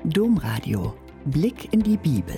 Domradio. Blick in die Bibel.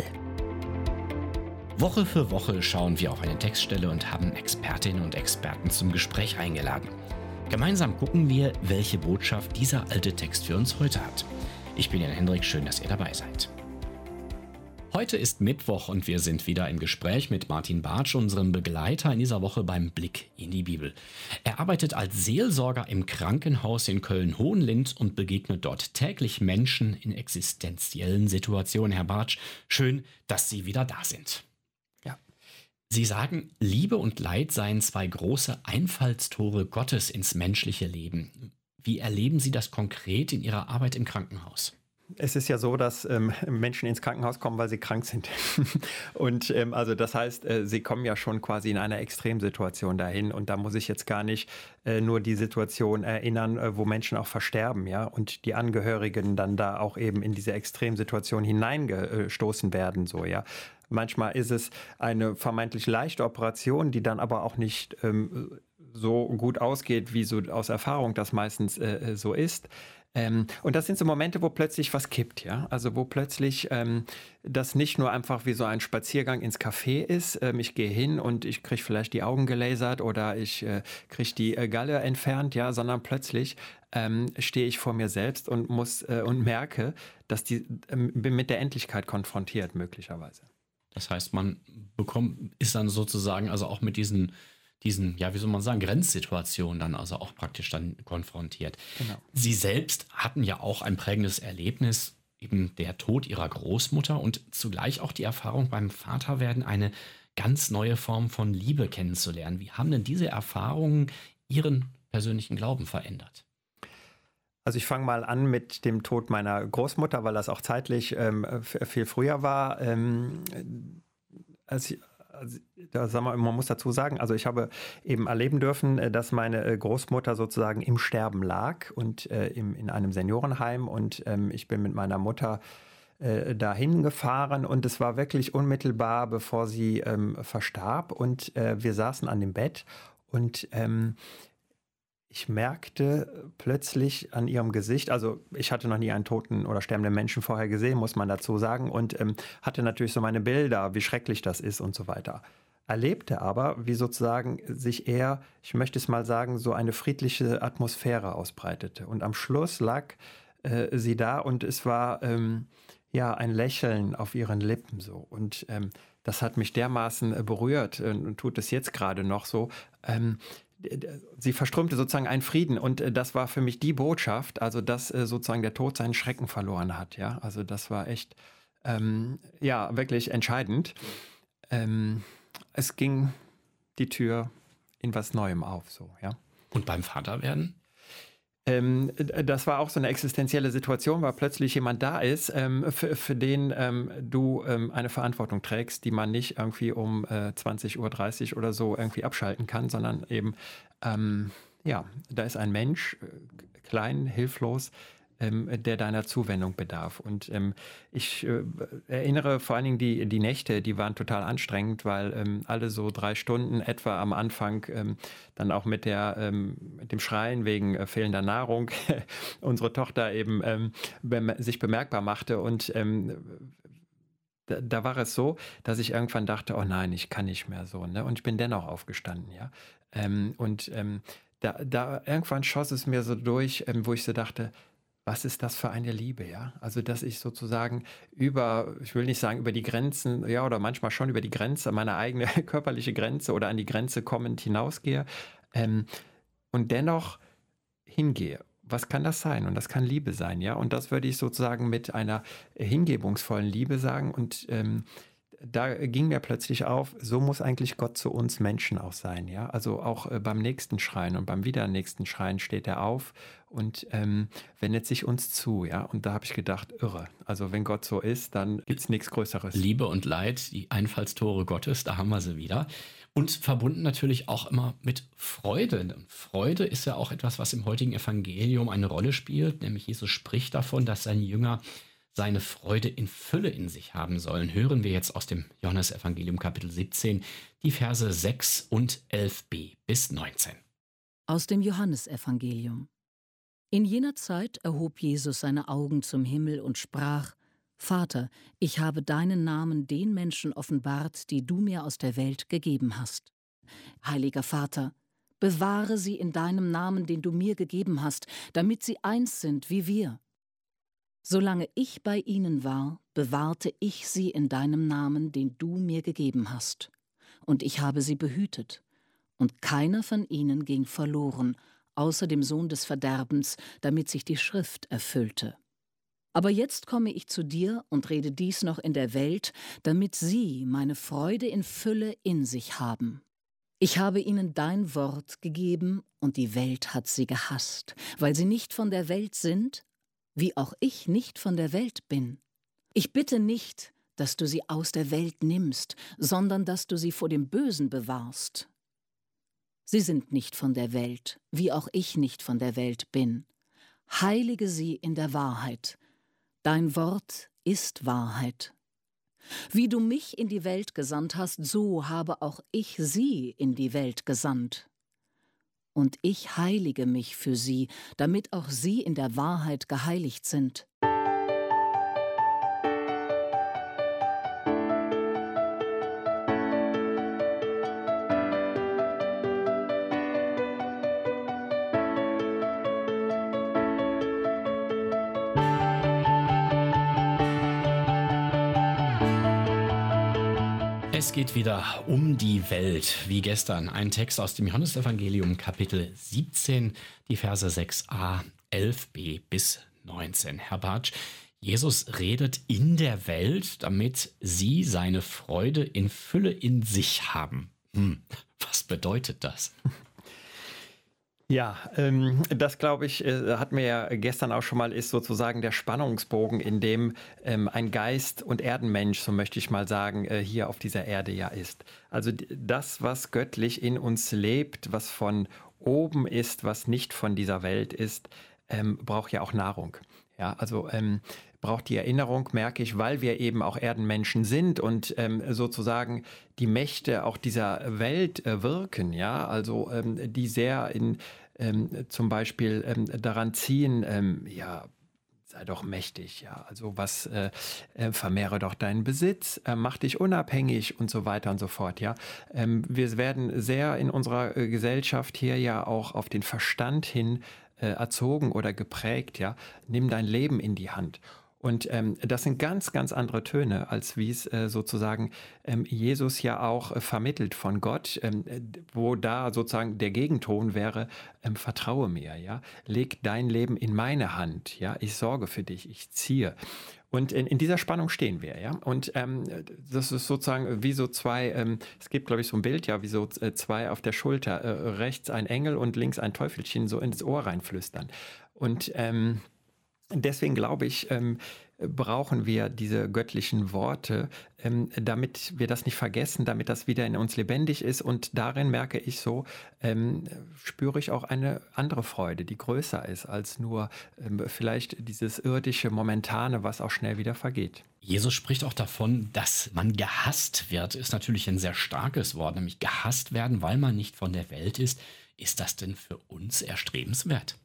Woche für Woche schauen wir auf eine Textstelle und haben Expertinnen und Experten zum Gespräch eingeladen. Gemeinsam gucken wir, welche Botschaft dieser alte Text für uns heute hat. Ich bin Jan Hendrik, schön, dass ihr dabei seid. Heute ist Mittwoch und wir sind wieder im Gespräch mit Martin Bartsch, unserem Begleiter in dieser Woche beim Blick in die Bibel. Er arbeitet als Seelsorger im Krankenhaus in Köln-Hohenlind und begegnet dort täglich Menschen in existenziellen Situationen. Herr Bartsch, schön, dass Sie wieder da sind. Ja. Sie sagen, Liebe und Leid seien zwei große Einfallstore Gottes ins menschliche Leben. Wie erleben Sie das konkret in Ihrer Arbeit im Krankenhaus? Es ist ja so, dass Menschen ins Krankenhaus kommen, weil sie krank sind. Und also das heißt, sie kommen ja schon quasi in einer Extremsituation dahin. Und da muss ich jetzt gar nicht nur die Situation erinnern, wo Menschen auch versterben, ja, und die Angehörigen dann da auch eben in diese Extremsituation hineingestoßen werden, so, ja. Manchmal ist es eine vermeintlich leichte Operation, die dann aber auch nicht so gut ausgeht, wie so aus Erfahrung das meistens so ist. Und das sind so Momente, wo plötzlich was kippt, ja. Also wo plötzlich das nicht nur einfach wie so ein Spaziergang ins Café ist. Ich gehe hin und ich kriege vielleicht die Augen gelasert oder ich kriege die Galle entfernt, ja, sondern plötzlich stehe ich vor mir selbst und muss und merke, dass bin mit der Endlichkeit konfrontiert möglicherweise. Das heißt, man ist dann sozusagen also auch mit diesen, ja, wie soll man sagen, Grenzsituationen dann also auch praktisch dann konfrontiert. Genau. Sie selbst hatten ja auch ein prägendes Erlebnis, eben der Tod Ihrer Großmutter und zugleich auch die Erfahrung beim Vaterwerden, eine ganz neue Form von Liebe kennenzulernen. Wie haben denn diese Erfahrungen Ihren persönlichen Glauben verändert? Also ich fange mal an mit dem Tod meiner Großmutter, weil das auch zeitlich viel früher war. Man muss dazu sagen, also ich habe eben erleben dürfen, dass meine Großmutter sozusagen im Sterben lag und in einem Seniorenheim und ich bin mit meiner Mutter dahin gefahren und es war wirklich unmittelbar, bevor sie verstarb und wir saßen an dem Bett und ich merkte plötzlich an ihrem Gesicht, also ich hatte noch nie einen toten oder sterbenden Menschen vorher gesehen, muss man dazu sagen, und hatte natürlich so meine Bilder, wie schrecklich das ist und so weiter. Erlebte aber, wie sozusagen sich eher, ich möchte es mal sagen, so eine friedliche Atmosphäre ausbreitete. Und am Schluss lag sie da und es war ja ein Lächeln auf ihren Lippen so. Und das hat mich dermaßen berührt und tut es jetzt gerade noch so. Sie verströmte sozusagen einen Frieden und das war für mich die Botschaft, also dass sozusagen der Tod seinen Schrecken verloren hat, ja, also das war echt, ja, wirklich entscheidend. Es ging die Tür in was Neuem auf, so, ja. Und beim Vaterwerden? Das war auch so eine existenzielle Situation, weil plötzlich jemand da ist, für den du eine Verantwortung trägst, die man nicht irgendwie um 20:30 Uhr oder so irgendwie abschalten kann, sondern eben, ja, da ist ein Mensch, klein, hilflos, der deiner Zuwendung bedarf. Und ich erinnere vor allen Dingen die Nächte, die waren total anstrengend, weil alle so 3 Stunden etwa am Anfang dann auch mit dem Schreien wegen fehlender Nahrung unsere Tochter eben sich bemerkbar machte. Und da war es so, dass ich irgendwann dachte, oh nein, ich kann nicht mehr so. Ne? Und ich bin dennoch aufgestanden. Ja? Da irgendwann schoss es mir so durch, wo ich so dachte, was ist das für eine Liebe, ja? Also, dass ich sozusagen ich will nicht sagen über die Grenzen, ja, oder manchmal schon über die Grenze, meine eigene körperliche Grenze oder an die Grenze kommend hinausgehe und dennoch hingehe. Was kann das sein? Und das kann Liebe sein, ja? Und das würde ich sozusagen mit einer hingebungsvollen Liebe sagen und da ging mir plötzlich auf, so muss eigentlich Gott zu uns Menschen auch sein, ja. Also auch beim nächsten Schreien und beim wieder nächsten Schreien steht er auf und wendet sich uns zu, ja. Und da habe ich gedacht, irre. Also wenn Gott so ist, dann gibt es nichts Größeres. Liebe und Leid, die Einfallstore Gottes, da haben wir sie wieder. Und verbunden natürlich auch immer mit Freude. Und Freude ist ja auch etwas, was im heutigen Evangelium eine Rolle spielt. Nämlich Jesus spricht davon, dass seine Jünger seine Freude in Fülle in sich haben sollen. Hören wir jetzt aus dem Johannesevangelium Kapitel 17 die Verse 6 und 11b bis 19. Aus dem Johannesevangelium. In jener Zeit erhob Jesus seine Augen zum Himmel und sprach: Vater, ich habe deinen Namen den Menschen offenbart, die du mir aus der Welt gegeben hast. Heiliger Vater, bewahre sie in deinem Namen, den du mir gegeben hast, damit sie eins sind wie wir. Solange ich bei ihnen war, bewahrte ich sie in deinem Namen, den du mir gegeben hast. Und ich habe sie behütet. Und keiner von ihnen ging verloren, außer dem Sohn des Verderbens, damit sich die Schrift erfüllte. Aber jetzt komme ich zu dir und rede dies noch in der Welt, damit sie meine Freude in Fülle in sich haben. Ich habe ihnen dein Wort gegeben, und die Welt hat sie gehasst, weil sie nicht von der Welt sind, wie auch ich nicht von der Welt bin. Ich bitte nicht, dass du sie aus der Welt nimmst, sondern dass du sie vor dem Bösen bewahrst. Sie sind nicht von der Welt, wie auch ich nicht von der Welt bin. Heilige sie in der Wahrheit. Dein Wort ist Wahrheit. Wie du mich in die Welt gesandt hast, so habe auch ich sie in die Welt gesandt. Und ich heilige mich für sie, damit auch sie in der Wahrheit geheiligt sind. Es geht wieder um die Welt, wie gestern. Ein Text aus dem Johannesevangelium, Kapitel 17, die Verse 6a, 11b bis 19. Herr Bartsch, Jesus redet in der Welt, damit sie seine Freude in Fülle in sich haben. Was bedeutet das? Ja, das glaube ich, hatten wir ja gestern auch schon mal, ist sozusagen der Spannungsbogen, in dem ein Geist- und Erdenmensch, so möchte ich mal sagen, hier auf dieser Erde ja ist. Also das, was göttlich in uns lebt, was von oben ist, was nicht von dieser Welt ist, braucht ja auch Nahrung. Ja, also braucht die Erinnerung, merke ich, weil wir eben auch Erdenmenschen sind und sozusagen die Mächte auch dieser Welt wirken, ja, also die sehr in zum Beispiel daran ziehen, ja, sei doch mächtig, ja, also was, vermehre doch deinen Besitz, mach dich unabhängig und so weiter und so fort, ja. Wir werden sehr in unserer Gesellschaft hier ja auch auf den Verstand hin erzogen oder geprägt, ja. Nimm dein Leben in die Hand. Und das sind ganz, ganz andere Töne, als wie es sozusagen Jesus ja auch vermittelt von Gott, wo da sozusagen der Gegenton wäre, vertraue mir, ja, leg dein Leben in meine Hand, ja, ich sorge für dich, ich ziehe. Und in dieser Spannung stehen wir, ja. Und das ist sozusagen wie so zwei, es gibt, glaube ich, so ein Bild, ja, wie so zwei auf der Schulter, rechts ein Engel und links ein Teufelchen, so ins Ohr reinflüstern. Und deswegen glaube ich, brauchen wir diese göttlichen Worte, damit wir das nicht vergessen, damit das wieder in uns lebendig ist. Und darin merke ich so, spüre ich auch eine andere Freude, die größer ist als nur vielleicht dieses irdische, momentane, was auch schnell wieder vergeht. Jesus spricht auch davon, dass man gehasst wird, ist natürlich ein sehr starkes Wort, nämlich gehasst werden, weil man nicht von der Welt ist. Ist das denn für uns erstrebenswert?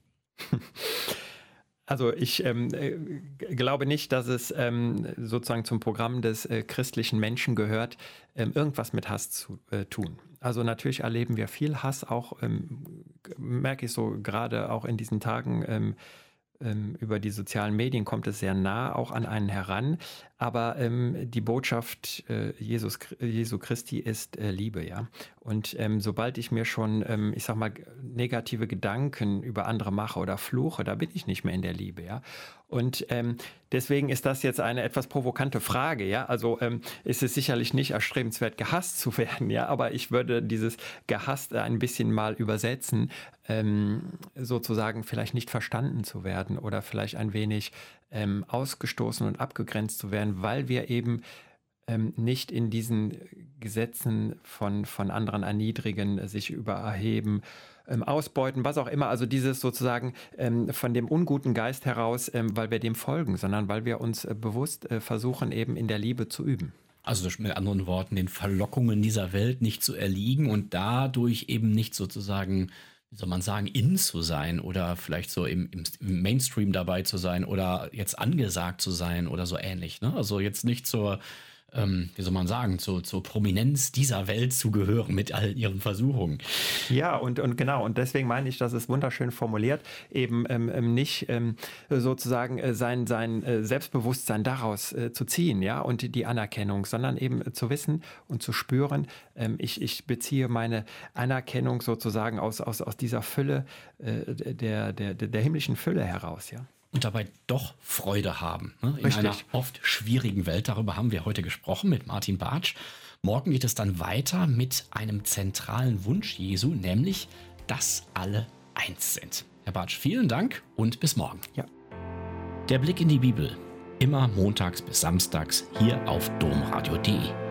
Also ich glaube nicht, dass es sozusagen zum Programm des christlichen Menschen gehört, irgendwas mit Hass zu tun. Also natürlich erleben wir viel Hass, auch merke ich so gerade auch in diesen Tagen über die sozialen Medien kommt es sehr nah auch an einen heran. Aber die Botschaft Jesu Christi ist Liebe, ja. Und sobald ich mir schon, ich sag mal, negative Gedanken über andere mache oder fluche, da bin ich nicht mehr in der Liebe, ja. Und deswegen ist das jetzt eine etwas provokante Frage, ja. Also ist es sicherlich nicht erstrebenswert, gehasst zu werden, ja. Aber ich würde dieses gehasst ein bisschen mal übersetzen, sozusagen vielleicht nicht verstanden zu werden oder vielleicht ein wenig ausgestoßen und abgegrenzt zu werden, weil wir eben nicht in diesen Gesetzen von anderen erniedrigen, sich übererheben, ausbeuten, was auch immer. Also dieses sozusagen von dem unguten Geist heraus, weil wir dem folgen, sondern weil wir uns bewusst versuchen, eben in der Liebe zu üben. Also mit anderen Worten, den Verlockungen dieser Welt nicht zu erliegen und dadurch eben nicht sozusagen wie soll man sagen, in zu sein oder vielleicht so im Mainstream dabei zu sein oder jetzt angesagt zu sein oder so ähnlich. Ne? Also jetzt nicht zur, wie soll man sagen, zur Prominenz dieser Welt zu gehören mit all ihren Versuchungen. Ja, und genau, und deswegen meine ich, das ist wunderschön formuliert, eben nicht sozusagen sein Selbstbewusstsein daraus zu ziehen, ja, und die Anerkennung, sondern eben zu wissen und zu spüren, ich beziehe meine Anerkennung sozusagen aus dieser Fülle, der himmlischen Fülle heraus, ja. Und dabei doch Freude haben. Ne? In Richtig. einer oft schwierigen Welt. Darüber haben wir heute gesprochen mit Martin Bartsch. Morgen geht es dann weiter mit einem zentralen Wunsch Jesu, nämlich, dass alle eins sind. Herr Bartsch, vielen Dank und bis morgen. Ja. Der Blick in die Bibel. Immer montags bis samstags hier auf domradio.de.